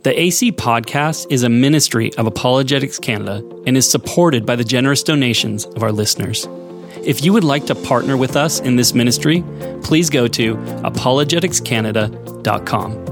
The AC Podcast is a ministry of Apologetics Canada and is supported by the generous donations of our listeners. If you would like to partner with us in this ministry, please go to apologeticscanada.com.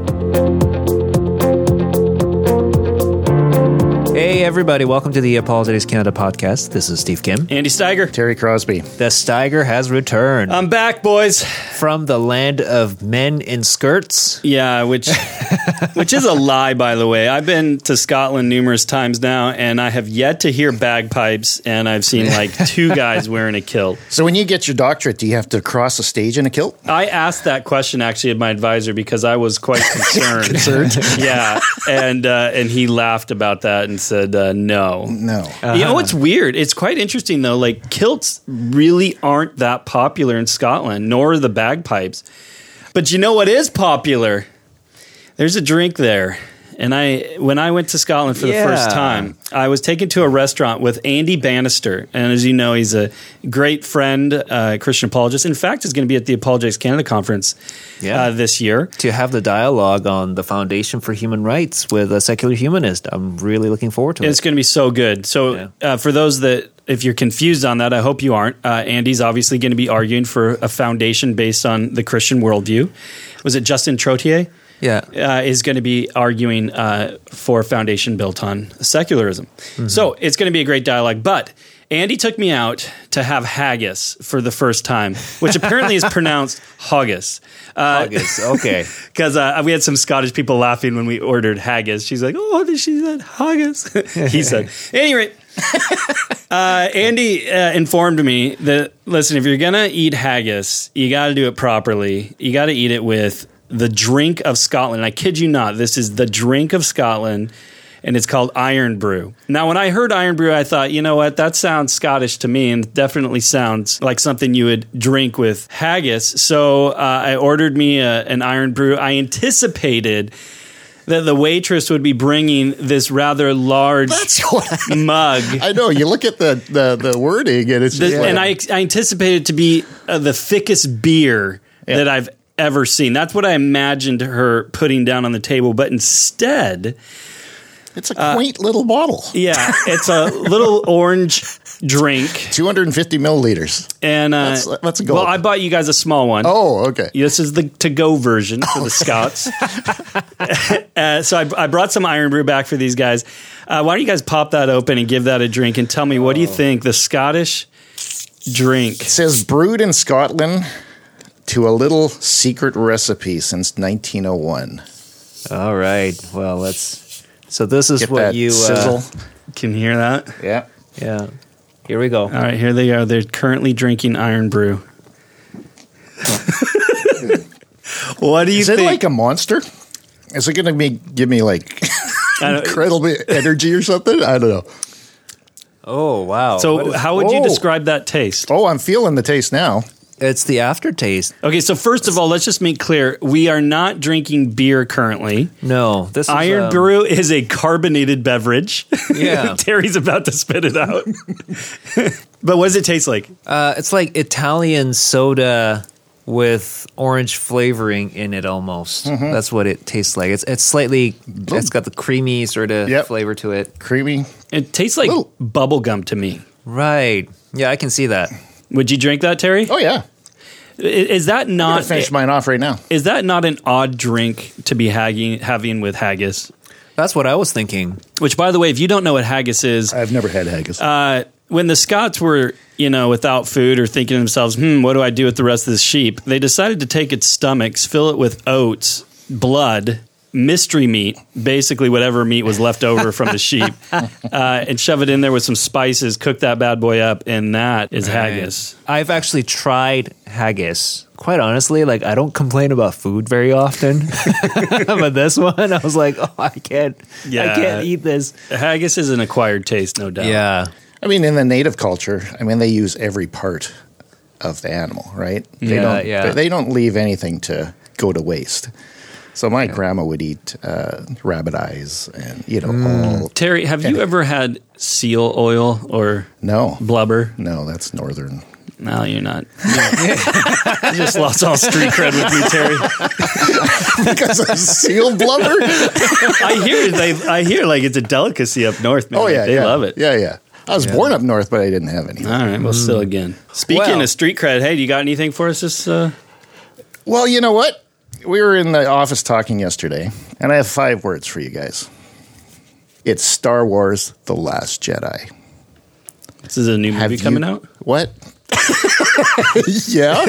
Hey everybody, welcome to the Apologetics Canada podcast. This is Steve Kim. Andy Steiger. Terry Crosby. The Steiger has returned. I'm back, boys. From the land of men in skirts. Yeah, which is a lie, by the way. I've been to Scotland numerous times now, and I have yet to hear bagpipes, and I've seen like two guys wearing a kilt. So when you get your doctorate, do you have to cross a stage in a kilt? I asked that question actually of my advisor because I was quite concerned. Yeah, and he laughed about that and said no. You know what's weird? It's quite interesting though. Like kilts really aren't that popular in Scotland, nor are the bagpipes. But you know what is popular? There's a drink there. And when I went to Scotland for the first time, I was taken to a restaurant with Andy Bannister. And as you know, he's a great friend, Christian apologist. In fact, he's going to be at the Apologetics Canada conference this year. To have the dialogue on the Foundation for Human Rights with a secular humanist. I'm really looking forward to it. It's going to be so good. So for those that, if you're confused on that, I hope you aren't. Andy's obviously going to be arguing for a foundation based on the Christian worldview. Was it Justin Trottier? Is going to be arguing for a foundation built on secularism. Mm-hmm. So it's going to be a great dialogue. But Andy took me out to have haggis for the first time, which apparently is pronounced haggis. Haggis, okay. Because we had some Scottish people laughing when we ordered haggis. She's like, oh, she said haggis. He said. At any rate, Andy informed me that, listen, if you're going to eat haggis, you got to do it properly. You got to eat it with the drink of Scotland. And I kid you not, this is the drink of Scotland, and it's called Iron Brew. Now, when I heard Iron Brew, I thought, you know what, that sounds Scottish to me, and definitely sounds like something you would drink with haggis. So I ordered me an Iron Brew. I anticipated that the waitress would be bringing this rather large mug. I know. You look at the wording, and it's and I anticipated it to be the thickest beer that I've ever seen. That's what I imagined her putting down on the table, but instead, it's a quaint little bottle. Yeah, it's a little orange drink, 250 milliliters, and let's go. Well, I bought you guys a small one. Oh, okay. This is the to-go version for the Scots. So I brought some Iron Brew back for these guys. Why don't you guys pop that open and give that a drink and tell me what do you think the Scottish drink? It says brewed in Scotland to a little secret recipe since 1901. All right. Well, so this is Get what that you sizzle. Can you hear that? Yeah. Yeah. Here we go. All right, here they are. They're currently drinking Iron Brew. What do you think? Is it like a monster? Is it going to give me like incredible energy or something? I don't know. Oh, wow. So how would you describe that taste? Oh, I'm feeling the taste now. It's the aftertaste. Okay, so first of all, let's just make clear, we are not drinking beer currently. No. This is, Iron Brew is a carbonated beverage. Yeah. Terry's about to spit it out. But what does it taste like? It's like Italian soda with orange flavoring in it almost. Mm-hmm. That's what it tastes like. It's slightly, it's got the creamy sort of flavor to it. Creamy. It tastes like bubble gum to me. Right. Yeah, I can see that. Would you drink that, Terry? Oh, yeah. Is that not... I'm going to finish mine off right now. Is that not an odd drink to be having with haggis? That's what I was thinking. Which, by the way, if you don't know what haggis is... I've never had haggis. When the Scots were, without food or thinking to themselves, what do I do with the rest of this sheep? They decided to take its stomachs, fill it with oats, blood, mystery meat, basically whatever meat was left over from the sheep, and shove it in there with some spices, cook that bad boy up, and that is haggis. I've actually tried haggis. Quite honestly, I don't complain about food very often. But this one, I was like, I can't eat this. Haggis is an acquired taste, no doubt. Yeah. I mean, in the native culture, they use every part of the animal, right? They don't leave anything to go to waste. So my grandma would eat rabbit eyes and, all. Terry, have you ever had seal oil or no blubber? No, that's northern. No, you're not. You just lost all street cred with me, Terry. Because of seal blubber? I hear like it's a delicacy up north, man. Oh, yeah. They love it. Yeah. I was born up north, but I didn't have any. All right, well, still again. Speaking of street cred, hey, do you got anything for us this... Well, you know what? We were in the office talking yesterday, and I have 5 words for you guys. It's Star Wars: The Last Jedi. This is a new movie coming out? What? Yeah.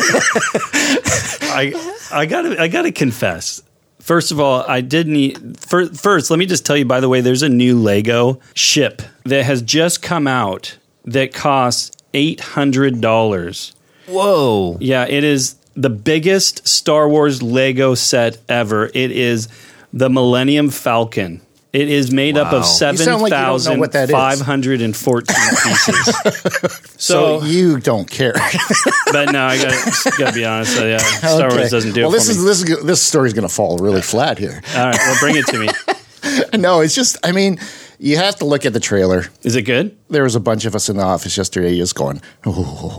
I gotta confess. First of all, I did need... First, let me just tell you, by the way, there's a new Lego ship that has just come out that costs $800. Whoa. Yeah, it is the biggest Star Wars Lego set ever. It is the Millennium Falcon. It is made up of 7,514 pieces. So you don't care. But no, I gotta be honest. Yeah, Star Wars doesn't do it for me. This story's going to fall really flat here. All right, well, bring it to me. No, it's just, I mean, you have to look at the trailer. Is it good? There was a bunch of us in the office yesterday just going, oh.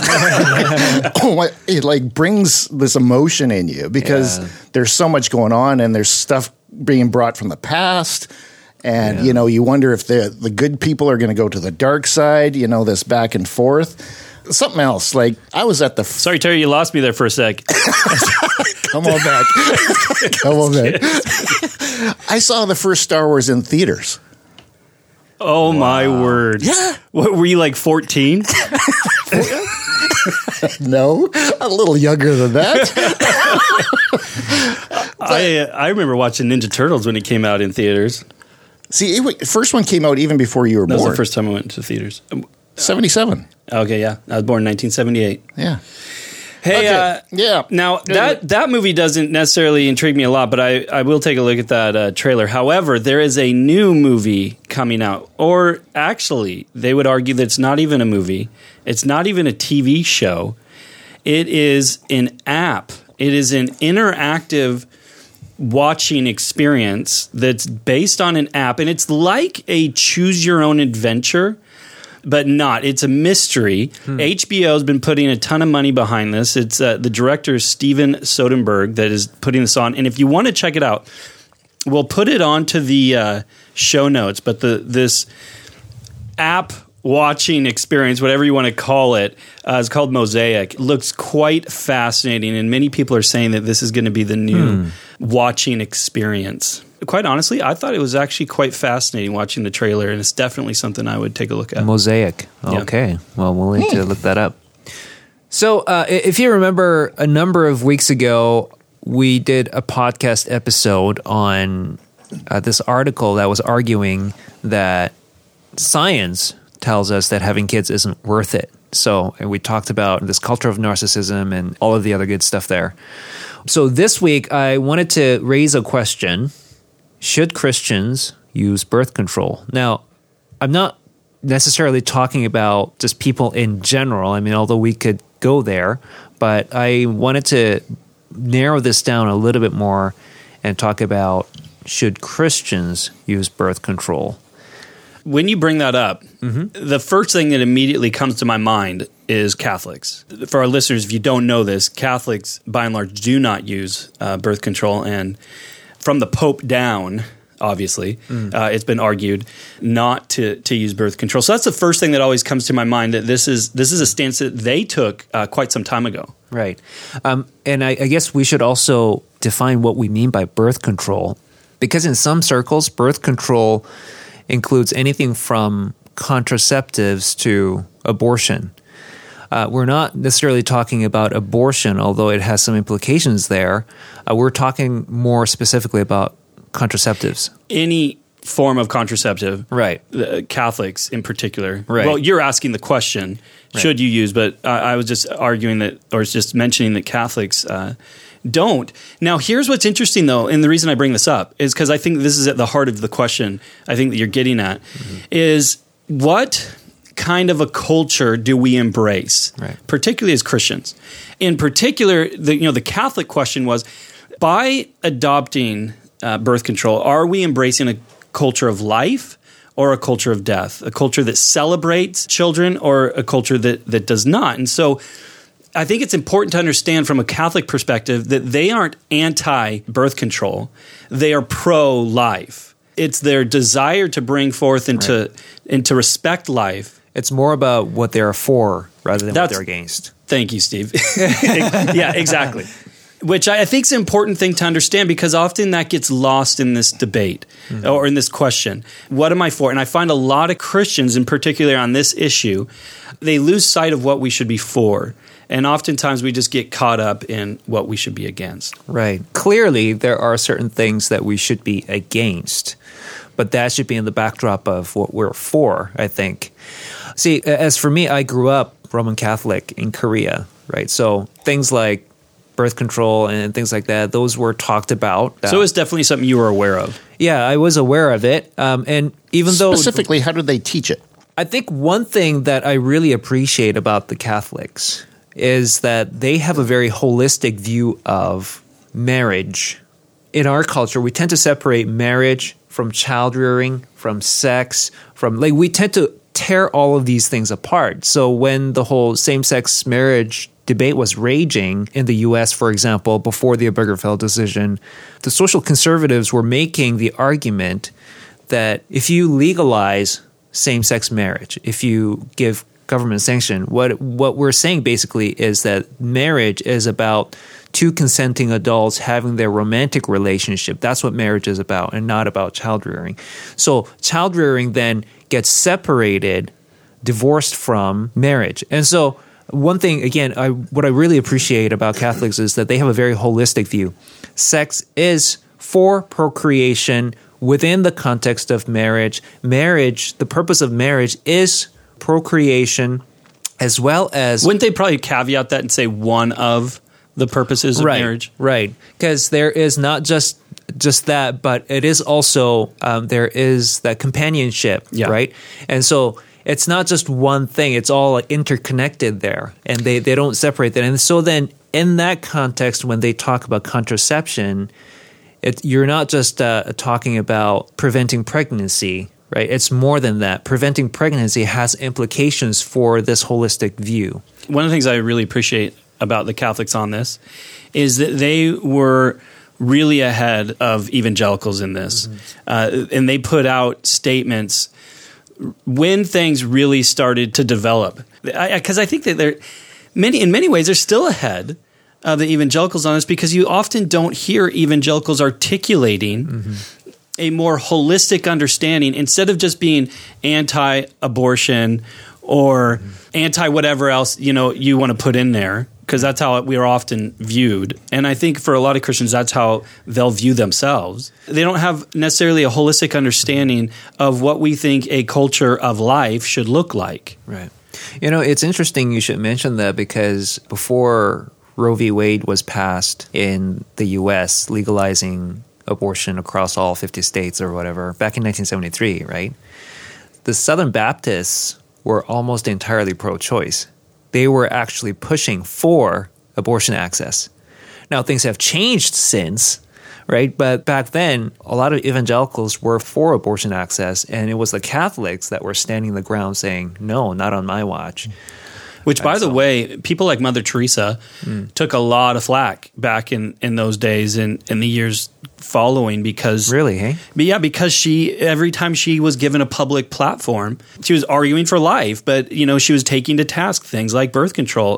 It like brings this emotion in you because there's so much going on and there's stuff being brought from the past. And, you know, you wonder if the good people are going to go to the dark side, you know, this back and forth. Something else, like I was at the... Sorry, Terry, you lost me there for a sec. Come on back. Come on back. I saw the first Star Wars in theaters. Oh, my word. Yeah. What, were you like 14? No, a little younger than that. I remember watching Ninja Turtles when it came out in theaters. See, first one came out even before you were born. That was the first time I went to theaters. 77. Okay, yeah. I was born in 1978. Yeah. Hey, yeah. Now, that movie doesn't necessarily intrigue me a lot, but I will take a look at that trailer. However, there is a new movie coming out. Or actually, they would argue that it's not even a movie. It's not even a TV show. It is an app. It is an interactive watching experience that's based on an app. And it's like a choose-your-own-adventure, but not. It's a mystery. HBO has been putting a ton of money behind this. It's the director, Steven Soderbergh, that is putting this on. And if you want to check it out, we'll put it onto the show notes. But this app watching experience, whatever you want to call it, is called Mosaic. It looks quite fascinating. And many people are saying that this is going to be the new watching experience. Quite honestly, I thought it was actually quite fascinating watching the trailer, and it's definitely something I would take a look at. Mosaic. Okay. Yeah. Well, we'll need to look that up. So if you remember, a number of weeks ago, we did a podcast episode on this article that was arguing that science tells us that having kids isn't worth it. So we talked about this culture of narcissism and all of the other good stuff there. So this week, I wanted to raise a question. Should Christians use birth control? Now, I'm not necessarily talking about just people in general. I mean, although we could go there, but I wanted to narrow this down a little bit more and talk about should Christians use birth control? When you bring that up, the first thing that immediately comes to my mind is Catholics. For our listeners, if you don't know this, Catholics, by and large, do not use birth control, and from the Pope down, obviously, it's been argued not to use birth control. So that's the first thing that always comes to my mind, that this is a stance that they took quite some time ago. Right. And I guess we should also define what we mean by birth control, because in some circles, birth control includes anything from contraceptives to abortion. We're not necessarily talking about abortion, although it has some implications there. We're talking more specifically about contraceptives. Any form of contraceptive. Right. Catholics in particular. Right. Well, you're asking the question, should you use, but I was just arguing that, or just mentioning that Catholics don't. Now, here's what's interesting, though, and the reason I bring this up is because I think this is at the heart of the question I think that you're getting at, is what kind of a culture do we embrace, particularly as Christians? In particular, the Catholic question was, by adopting birth control, are we embracing a culture of life, or a culture of death, a culture that celebrates children or a culture that does not. And so I think it's important to understand from a Catholic perspective that they aren't anti-birth control. They are pro-life. It's their desire to bring forth and to respect life. It's more about what they're for rather than what they're against. Thank you, Steve. Yeah, exactly. Which I think is an important thing to understand, because often that gets lost in this debate or in this question. What am I for? And I find a lot of Christians, in particular on this issue, they lose sight of what we should be for. And oftentimes we just get caught up in what we should be against. Right. Clearly, there are certain things that we should be against, but that should be in the backdrop of what we're for, I think. See, as for me, I grew up Roman Catholic in Korea, right? So things like birth control and things like that, those were talked about. So it was definitely something you were aware of. Yeah, I was aware of it. And even though... Specifically, how did they teach it? I think one thing that I really appreciate about the Catholics is that they have a very holistic view of marriage. In our culture, we tend to separate marriage from child rearing, from sex, we tend to tear all of these things apart. So when the whole same-sex marriage debate was raging in the U.S., for example, before the Obergefell decision, the social conservatives were making the argument that if you legalize same-sex marriage, if you give government sanction, what we're saying basically is that marriage is about two consenting adults having their romantic relationship. That's what marriage is about, and not about child rearing. So child rearing then gets separated, divorced from marriage. And so one thing, again, what I really appreciate about Catholics is that they have a very holistic view. Sex is for procreation within the context of marriage. Marriage, the purpose of marriage is procreation, as well as... Wouldn't they probably caveat that and say one of the purposes of marriage? Right, because there is not just that, but it is also, there is that companionship, right? And so it's not just one thing, it's all interconnected there, and they don't separate that. And so then in that context, when they talk about contraception, you're not just talking about preventing pregnancy, right? It's more than that. Preventing pregnancy has implications for this holistic view. One of the things I really appreciate about the Catholics on this is that they were really ahead of evangelicals in this. And they put out statements when things really started to develop. Because I think that in many ways, they're still ahead of the evangelicals on this, because you often don't hear evangelicals articulating a more holistic understanding, instead of just being anti-abortion or anti-whatever else you want to put in there, because that's how we are often viewed. And I think for a lot of Christians, that's how they'll view themselves. They don't have necessarily a holistic understanding of what we think a culture of life should look like. Right. It's interesting you should mention that, because before Roe v. Wade was passed in the U.S., legalizing abortion across all 50 states or whatever, back in 1973, right? The Southern Baptists were almost entirely pro-choice. They were actually pushing for abortion access. Now, things have changed since, right? But back then, a lot of evangelicals were for abortion access, and it was the Catholics that were standing the ground saying, no, not on my watch. Which, by the way, people like Mother Teresa took a lot of flack back in those days and in the years following, because... Really, hey? But yeah, because every time she was given a public platform, she was arguing for life, but, she was taking to task things like birth control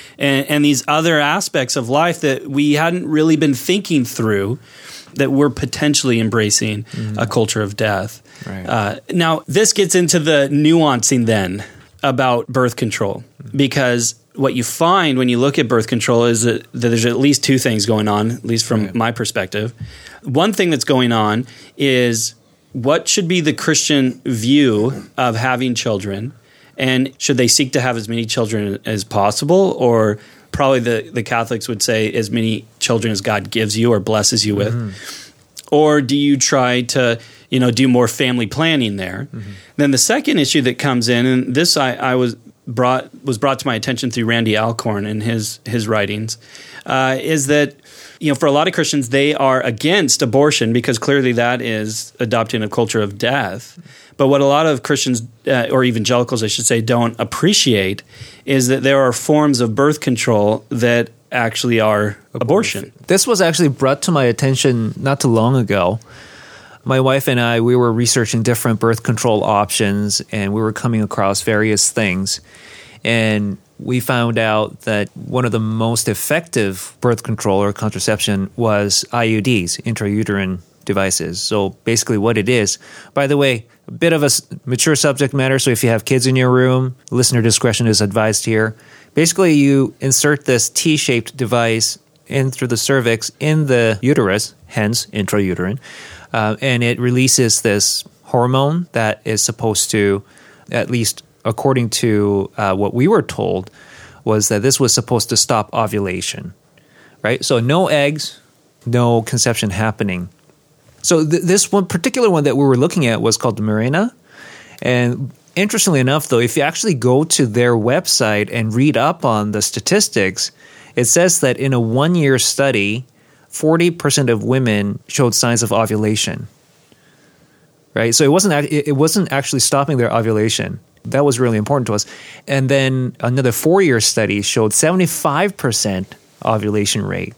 and these other aspects of life that we hadn't really been thinking through, that we're potentially embracing a culture of death. Right. Now, this gets into the nuancing then about birth control, because what you find when you look at birth control is that there's at least two things going on, at least from my perspective. One thing that's going on is what should be the Christian view of having children, and should they seek to have as many children as possible, or probably the Catholics would say as many children as God gives you or blesses you with, or do you try to do more family planning there? Then the second issue that comes in, and this I was was brought to my attention through Randy Alcorn and his writings, is that, for a lot of Christians, they are against abortion because clearly that is adopting a culture of death. But what a lot of Christians, or evangelicals, I should say, don't appreciate is that there are forms of birth control that actually are abortion. This was actually brought to my attention not too long ago. My wife and I, we were researching different birth control options, and we were coming across various things. And we found out that one of the most effective birth control or contraception was IUDs, intrauterine devices. So basically what it is, by the way, a bit of a mature subject matter, so if you have kids in your room, listener discretion is advised here. Basically, you insert this T-shaped device in through the cervix in the uterus, hence intrauterine, and it releases this hormone that is supposed to, at least according to what we were told, was that this was supposed to stop ovulation, right? So no eggs, no conception happening. So this one particular one that we were looking at was called the Mirena, and interestingly enough, though, if you actually go to their website and read up on the statistics, it says that in a 1-year study, 40% of women showed signs of ovulation. Right? So it wasn't actually stopping their ovulation. That was really important to us. And then another 4-year study showed 75% ovulation rate.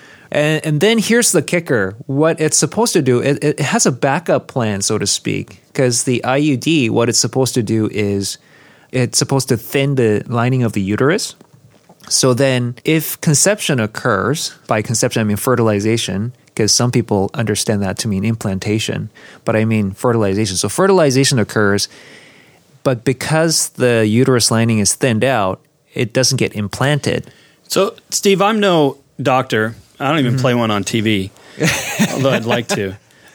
And then here's the kicker. What it's supposed to do, it has a backup plan, so to speak, because the IUD, what it's supposed to do is it's supposed to thin the lining of the uterus. So then if conception occurs, by conception I mean fertilization, because some people understand that to mean implantation, but I mean fertilization. So fertilization occurs, but because the uterus lining is thinned out, it doesn't get implanted. So, Steve, I'm no doctor. I don't even play one on TV, although I'd like to.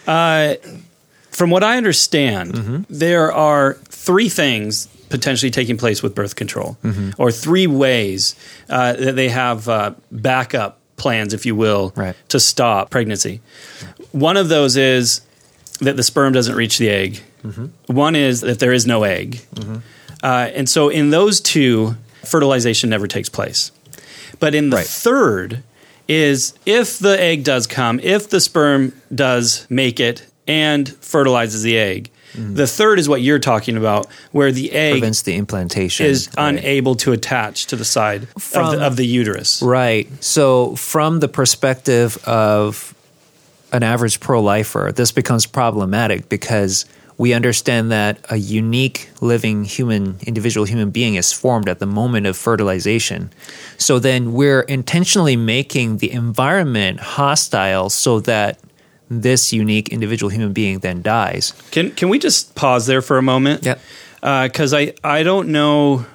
From what I understand, there are 3 things potentially taking place with birth control, or 3 ways that they have backup plans, if you will, to stop pregnancy. One of those is that the sperm doesn't reach the egg. One is that there is no egg. And so in those 2, fertilization never takes place. But in the third is if the egg does come, if the sperm does make it and fertilizes the egg, the third is what you're talking about, where the egg prevents the implantation, is unable to attach to the side of the uterus. Right. So from the perspective of an average pro-lifer, this becomes problematic because we understand that a unique living individual human being is formed at the moment of fertilization. So then we're intentionally making the environment hostile so that this unique individual human being then dies. Can we just pause there for a moment? Yeah. Because I don't know.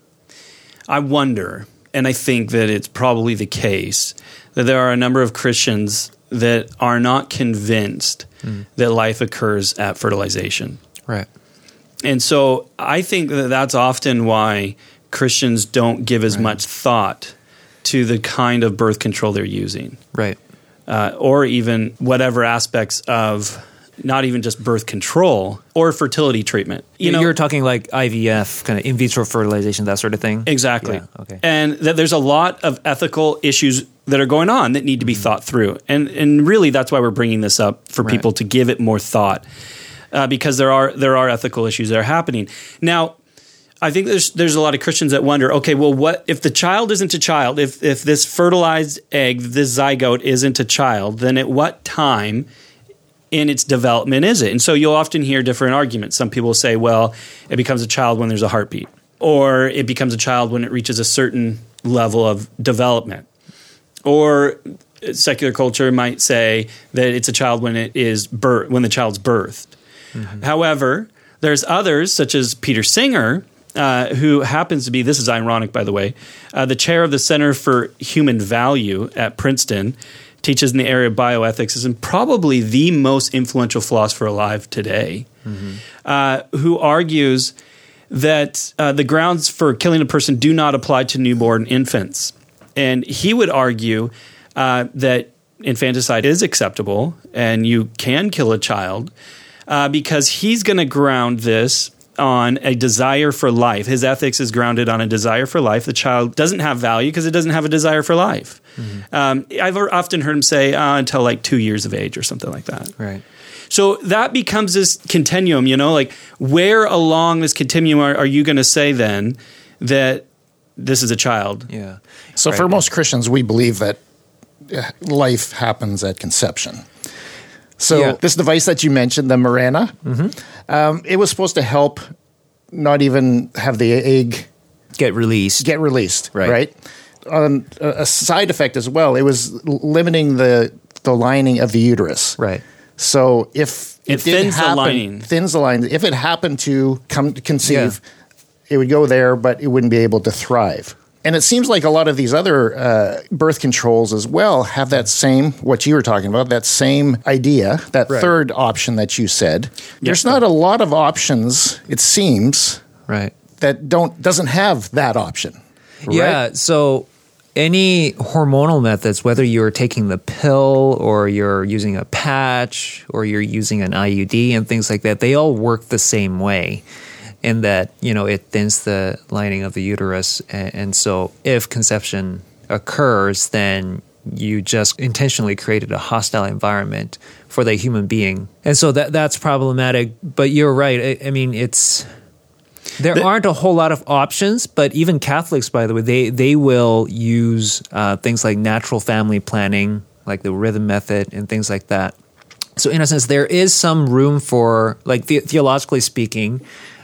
I wonder, and I think that it's probably the case, that there are a number of Christians that are not convinced that life occurs at fertilization. Right. And so I think that that's often why Christians don't give as much thought to the kind of birth control they're using. Right. Or even whatever aspects of not even just birth control or fertility treatment. You're talking like IVF, kind of in vitro fertilization, that sort of thing? Exactly. Yeah, okay. And that there's a lot of ethical issues that are going on that need to be thought through. And really that's why we're bringing this up for people to give it more thought because there are ethical issues that are happening. Now, I think there's a lot of Christians that wonder, okay, well, what if the child isn't a child? If this fertilized egg, this zygote isn't a child, then at what time in its development is it? And so you'll often hear different arguments. Some people say, well, it becomes a child when there's a heartbeat, or it becomes a child when it reaches a certain level of development. Or secular culture might say that it's a child when when the child's birthed. However, there's others, such as Peter Singer, who happens to be, this is ironic, by the way, the chair of the Center for Human Value at Princeton, teaches in the area of bioethics, is probably the most influential philosopher alive today, who argues that the grounds for killing a person do not apply to newborn infants. And he would argue that infanticide is acceptable and you can kill a child because he's going to ground this on a desire for life. His ethics is grounded on a desire for life. The child doesn't have value because it doesn't have a desire for life. I've often heard him say until like 2 years of age or something like that. Right. So that becomes this continuum, like where along this continuum are you going to say then that this is a child? Yeah. So for most Christians, we believe that life happens at conception. So this device that you mentioned, the Mirena, it was supposed to help not even have the egg get released. Right? A side effect as well, it was limiting the lining of the uterus. Right. So if it thins the lining. If it happened to conceive, it would go there, but it wouldn't be able to thrive. And it seems like a lot of these other birth controls as well have that same, what you were talking about, that same idea, that third option that you said. There's not a lot of options, it seems, that doesn't have that option. Yeah, right? So any hormonal methods, whether you're taking the pill or you're using a patch or you're using an IUD and things like that, they all work the same way. In that, it thins the lining of the uterus. And so if conception occurs, then you just intentionally created a hostile environment for the human being. And so that's problematic. But you're right. I mean, there aren't a whole lot of options, but even Catholics, by the way, they will use things like natural family planning, like the rhythm method and things like that. So in a sense, there is some room for, like theologically speaking,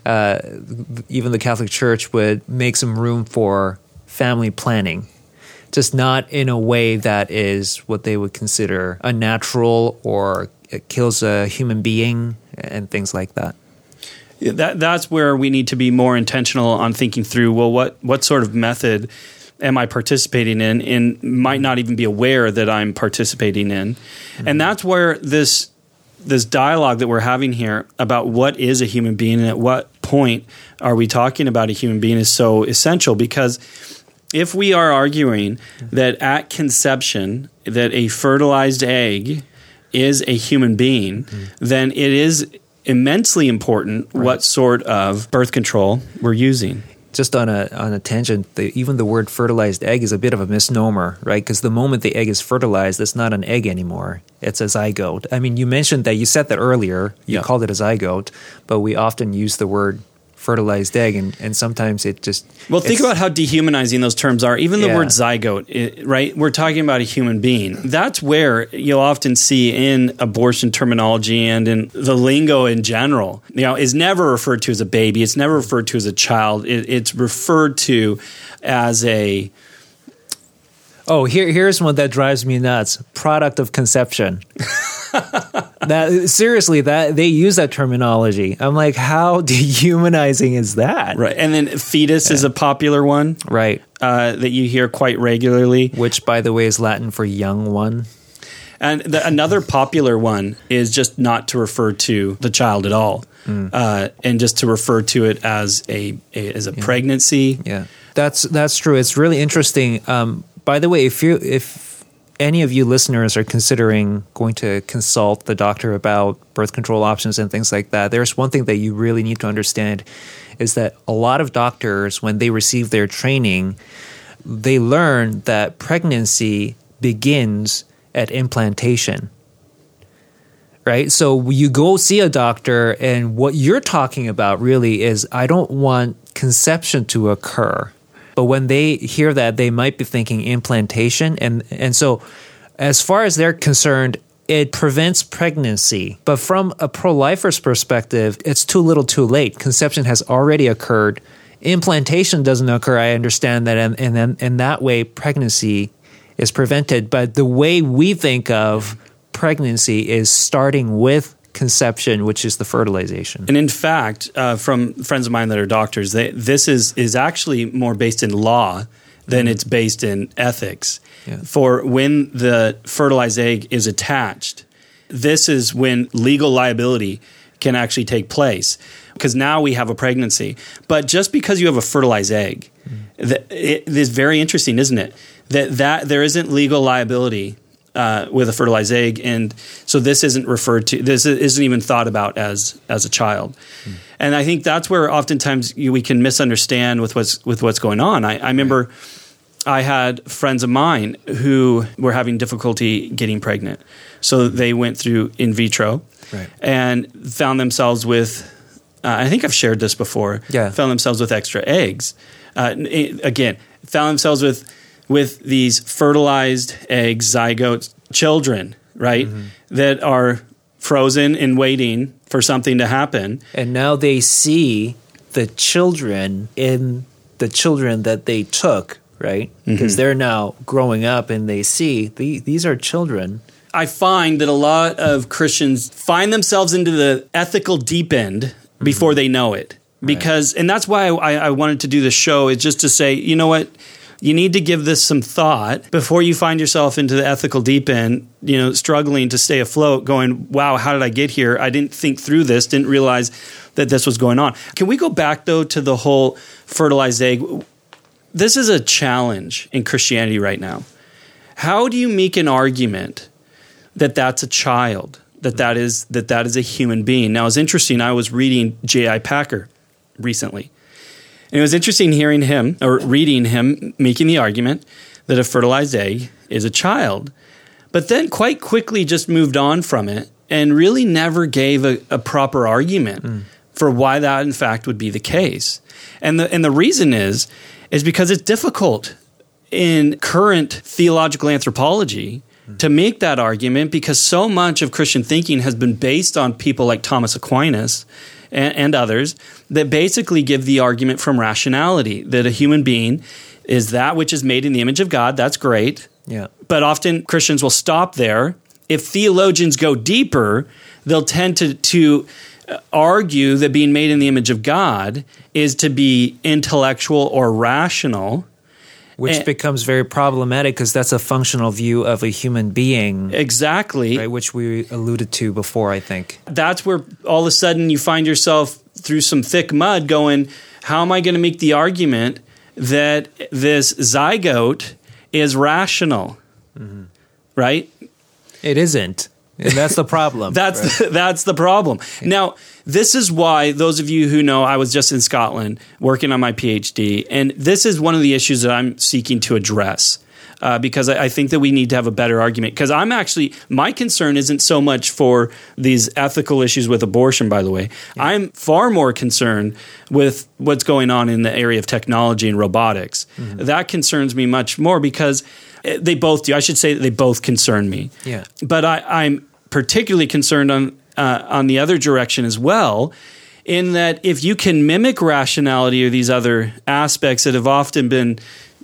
even the Catholic Church would make some room for family planning, just not in a way that is what they would consider unnatural or it kills a human being and things like that. That's where we need to be more intentional on thinking through, well, what sort of method am I participating in and might not even be aware that I'm participating in. Mm-hmm. And that's where this dialogue that we're having here about what is a human being and at what point are we talking about a human being is so essential, because if we are arguing that at conception that a fertilized egg is a human being, then it is immensely important what sort of birth control we're using. Just on a tangent, even the word fertilized egg is a bit of a misnomer, right? Because the moment the egg is fertilized, it's not an egg anymore. It's a zygote. I mean, you said that earlier. You called it a zygote, but we often use the word fertilized egg, and sometimes it just... Well, think about how dehumanizing those terms are. Even the word zygote, right? We're talking about a human being. That's where you'll often see in abortion terminology and in the lingo in general, is never referred to as a baby. It's never referred to as a child. It's referred to as a... Oh, here's one that drives me nuts. Product of conception. Seriously, they use that terminology. I'm like, how dehumanizing is that? Right. And then fetus is a popular one. Right. That you hear quite regularly. Which, by the way, is Latin for young one. And another popular one is just not to refer to the child at all. And just to refer to it as a pregnancy. Yeah. That's true. It's really interesting. By the way, if any of you listeners are considering going to consult the doctor about birth control options and things like that, there's one thing that you really need to understand is that a lot of doctors, when they receive their training, they learn that pregnancy begins at implantation. Right? So you go see a doctor, and what you're talking about really is, I don't want conception to occur. But when they hear that, they might be thinking implantation. And so as far as they're concerned, it prevents pregnancy. But from a pro-lifer's perspective, it's too little too late. Conception has already occurred. Implantation doesn't occur. I understand that. And then in that way, pregnancy is prevented. But the way we think of pregnancy is starting with conception, which is the fertilization. And in fact, from friends of mine that are doctors, this is actually more based in law than it's based in ethics. Yeah. For when the fertilized egg is attached, this is when legal liability can actually take place, because now we have a pregnancy. But just because you have a fertilized egg, it is very interesting, isn't it? That there isn't legal liability with a fertilized egg, and so this isn't referred to. This isn't even thought about as a child. And I think that's where oftentimes we can misunderstand with what's going on. I remember I had friends of mine who were having difficulty getting pregnant, so they went through in vitro and found themselves with. I think I've shared this before. Yeah. Found themselves with extra eggs. Again, found themselves with these fertilized eggs, zygote children, right? That are frozen and waiting for something to happen. And now they see the children in the children that they took, right? Because they're now growing up and they see these are children. I find that a lot of Christians find themselves into the ethical deep end before they know it. Because, and that's why I wanted to do this show, is just to say, you know what? You need to give this some thought before you find yourself into the ethical deep end, struggling to stay afloat, going, wow, how did I get here? I didn't think through this, didn't realize that this was going on. Can we go back, though, to the whole fertilized egg? This is a challenge in Christianity right now. How do you make an argument that that's a child? That is a human being. Now, it's interesting. I was reading J.I. Packer recently, and it was interesting hearing him or reading him making the argument that a fertilized egg is a child, but then quite quickly just moved on from it and really never gave a proper argument for why that in fact would be the case. And the reason is because it's difficult in current theological anthropology to make that argument, because so much of Christian thinking has been based on people like Thomas Aquinas and others that basically give the argument from rationality, that a human being is that which is made in the image of God. That's great. Yeah. But often Christians will stop there. If theologians go deeper, they'll tend to argue that being made in the image of God is to be intellectual or rational. Which becomes very problematic because that's a functional view of a human being. Exactly. Right, which we alluded to before, I think. That's where all of a sudden you find yourself through some thick mud going, how am I going to make the argument that this zygote is rational? Right? It isn't. And that's the problem. That's the problem. Yeah. Now, this is why those of you who know, I was just in Scotland working on my PhD, and this is one of the issues that I'm seeking to address because I think that we need to have a better argument. Because my concern isn't so much for these ethical issues with abortion, by the way. Yeah. I'm far more concerned with what's going on in the area of technology and robotics. That concerns me much more because they both do. I should say that they both concern me. Yeah. But I'm particularly concerned on the other direction as well, in that if you can mimic rationality or these other aspects that have often been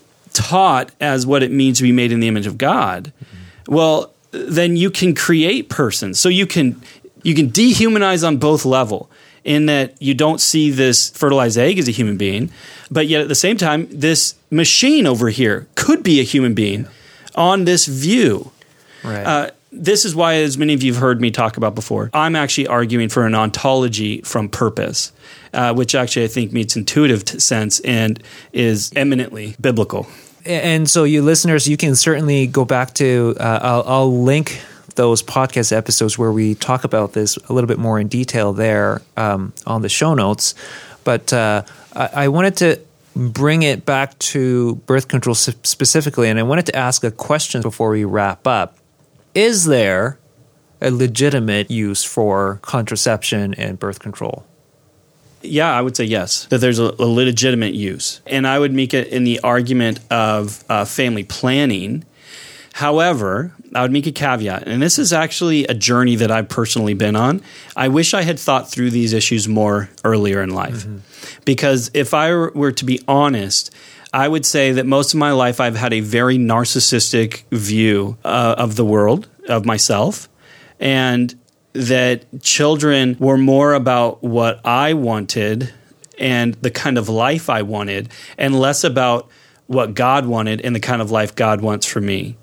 taught as what it means to be made in the image of God, well, then you can create persons. So you can dehumanize on both level, in that you don't see this fertilized egg as a human being, but yet at the same time, this machine over here could be a human being on this view. Right. This is why, as many of you have heard me talk about before, I'm actually arguing for an ontology from purpose, which actually I think makes intuitive sense and is eminently biblical. And so you listeners, you can certainly go back to, I'll link those podcast episodes where we talk about this a little bit more in detail there on the show notes. But I wanted to bring it back to birth control specifically, and I wanted to ask a question before we wrap up. Is there a legitimate use for contraception and birth control? Yeah, I would say yes, that there's a legitimate use. And I would make it in the argument of family planning. However, I would make a caveat, and this is actually a journey that I've personally been on. I wish I had thought through these issues more earlier in life. Because if I were to be honest, I would say that most of my life I've had a very narcissistic view of the world, of myself, and that children were more about what I wanted and the kind of life I wanted, and less about what God wanted and the kind of life God wants for me.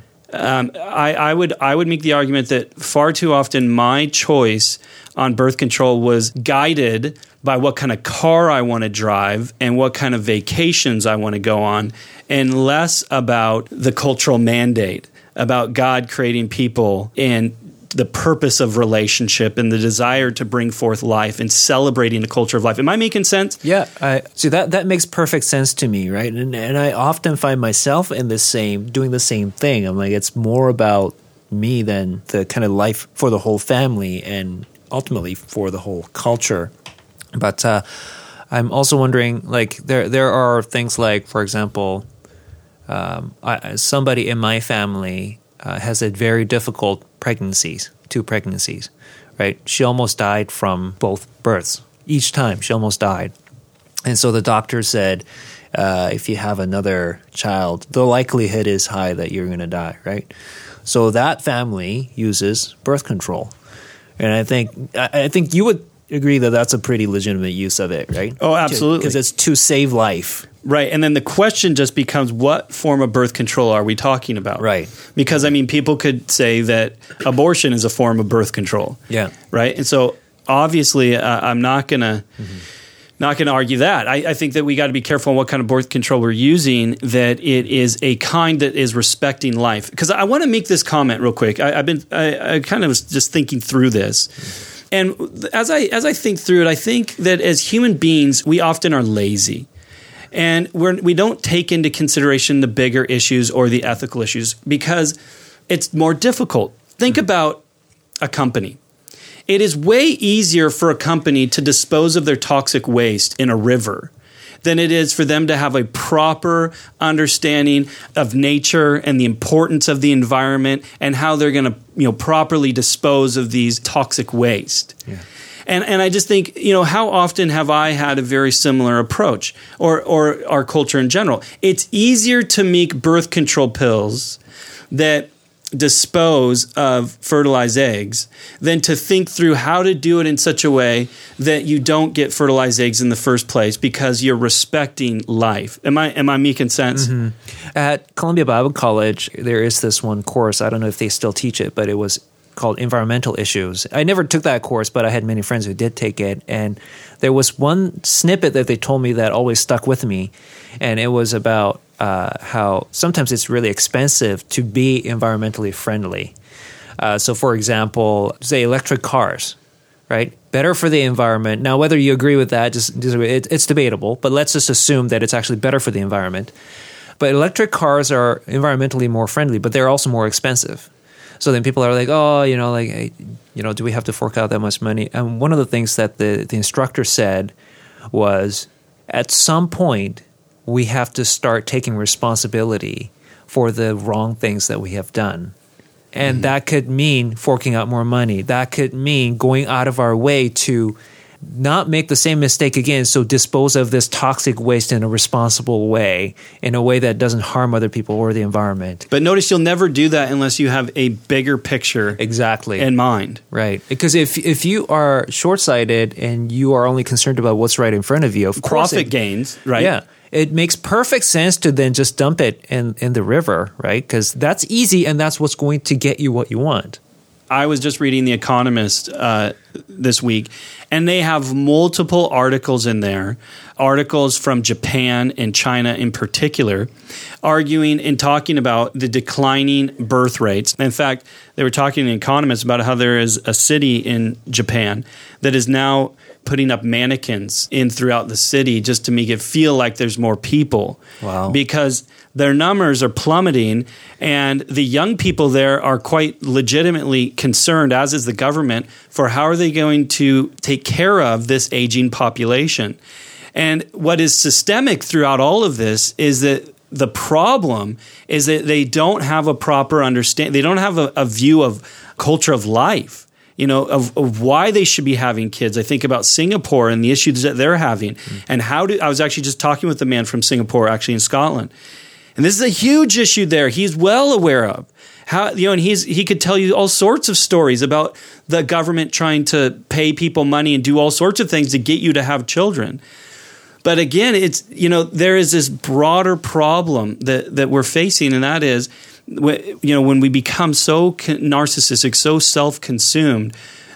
I would make the argument that far too often my choice on birth control was guided by what kind of car I want to drive and what kind of vacations I want to go on, and less about the cultural mandate about God creating people and the purpose of relationship and the desire to bring forth life and celebrating the culture of life. Am I making sense? Yeah. So that makes perfect sense to me, right? And I often find myself doing the same thing. I'm like, it's more about me than the kind of life for the whole family and ultimately for the whole culture. But I'm also wondering, like, there are things like, for example, somebody in my family has had very difficult two pregnancies, right? She almost died from both births. Each time she almost died. And so the doctor said, if you have another child, the likelihood is high that you're going to die, right? So that family uses birth control. And I think you would agree that that's a pretty legitimate use of it, right? Oh, absolutely. Because it's to save life. Right. And then the question just becomes, what form of birth control are we talking about? Right. Because, I mean, people could say that abortion is a form of birth control. Yeah. Right. And so obviously I'm not going to argue that. I think that we got to be careful on what kind of birth control we're using, that it is a kind that is respecting life. Because I want to make this comment real quick. I kind of was just thinking through this. And as I think through it, I think that as human beings, we often are lazy. And we don't take into consideration the bigger issues or the ethical issues because it's more difficult. Think about a company. It is way easier for a company to dispose of their toxic waste in a river than it is for them to have a proper understanding of nature and the importance of the environment and how they're going to, properly dispose of these toxic waste. Yeah. And I just think, how often have I had a very similar approach, or our culture in general? It's easier to make birth control pills that dispose of fertilized eggs than to think through how to do it in such a way that you don't get fertilized eggs in the first place because you're respecting life. Am I making sense? Mm-hmm. At Columbia Bible College, there is this one course. I don't know if they still teach it, but it was called Environmental Issues. I never took that course, but I had many friends who did take it. And there was one snippet that they told me that always stuck with me. And it was about how sometimes it's really expensive to be environmentally friendly. So for example, say electric cars, right? Better for the environment. Now, whether you agree with that, it's debatable, but let's just assume that it's actually better for the environment. But electric cars are environmentally more friendly, but they're also more expensive. So then people are like, do we have to fork out that much money? And one of the things that the instructor said was, at some point, we have to start taking responsibility for the wrong things that we have done. And that could mean forking out more money. That could mean going out of our way to not make the same mistake again, so dispose of this toxic waste in a responsible way, in a way that doesn't harm other people or the environment. But notice you'll never do that unless you have a bigger picture in mind. Right. Because if you are short-sighted and you are only concerned about what's right in front of you, of course profit gains, right? Yeah. It makes perfect sense to then just dump it in the river, right? Because that's easy and that's what's going to get you what you want. I was just reading The Economist this week, and they have multiple articles in there, articles from Japan and China in particular, arguing and talking about the declining birth rates. In fact, they were talking to The Economist about how there is a city in Japan that is now putting up mannequins in throughout the city just to make it feel like there's more people. Wow. Because their numbers are plummeting, and the young people there are quite legitimately concerned, as is the government, for how are they going to take care of this aging population. And what is systemic throughout all of this is that the problem is that they don't have a proper understanding. They don't have a view of culture of life. Of why they should be having kids. I think about Singapore and the issues that they're having. And I was actually just talking with a man from Singapore, actually in Scotland. And this is a huge issue there. He's well aware of how, and he could tell you all sorts of stories about the government trying to pay people money and do all sorts of things to get you to have children. But again, it's, there is this broader problem that we're facing, and that is, when we become so narcissistic, so self-consumed,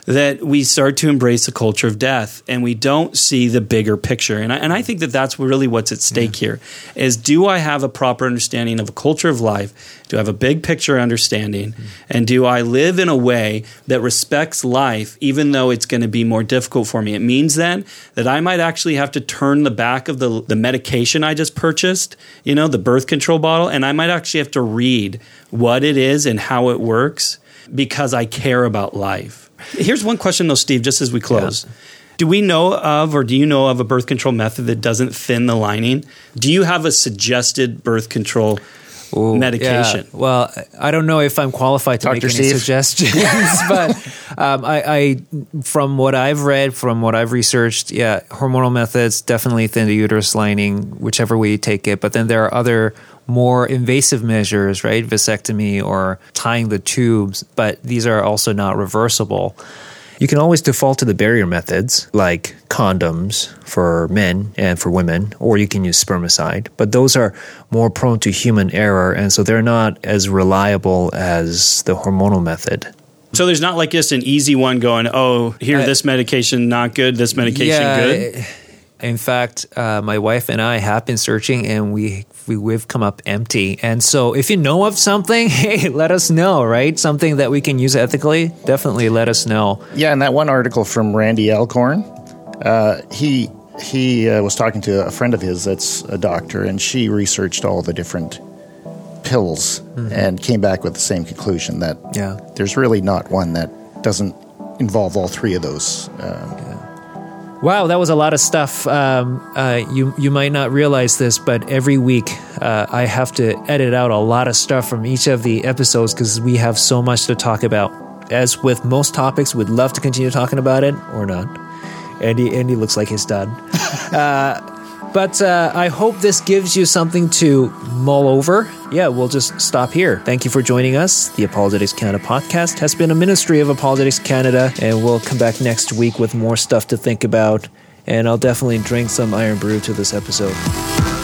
that we start to embrace a culture of death and we don't see the bigger picture. And I think that that's really what's at stake here is, do I have a proper understanding of a culture of life? Do I have a big picture understanding? And do I live in a way that respects life, even though it's going to be more difficult for me? It means then that I might actually have to turn the back of the medication I just purchased, the birth control bottle, and I might actually have to read what it is and how it works because I care about life. Here's one question, though, Steve, just as we close. Yeah. Do we know of, or do you know of a birth control method that doesn't thin the lining? Do you have a suggested birth control medication? Yeah. Well, I don't know if I'm qualified to make any suggestions, but I, from what I've read, from what I've researched, hormonal methods definitely thin the uterus lining, whichever way you take it. But then there are other more invasive measures, right? Vasectomy or tying the tubes, but these are also not reversible. You can always default to the barrier methods like condoms for men and for women, or you can use spermicide, but those are more prone to human error, and so they're not as reliable as the hormonal method. So there's not like just an easy one going, this medication not good, this medication good? In fact, my wife and I have been searching, and we've come up empty. And so if you know of something, hey, let us know, right? Something that we can use ethically, definitely let us know. Yeah, and that one article from Randy Alcorn, he was talking to a friend of his that's a doctor, and she researched all the different pills and came back with the same conclusion that there's really not one that doesn't involve all three of those. Wow, that was a lot of stuff. You might not realize this, but every week I have to edit out a lot of stuff from each of the episodes because we have so much to talk about. As with most topics, we'd love to continue talking about it or not. Andy looks like he's done. But I hope this gives you something to mull over. Yeah, we'll just stop here. Thank you for joining us. The Apologetics Canada podcast has been a ministry of Apologetics Canada, and we'll come back next week with more stuff to think about. And I'll definitely drink some Iron Brew to this episode.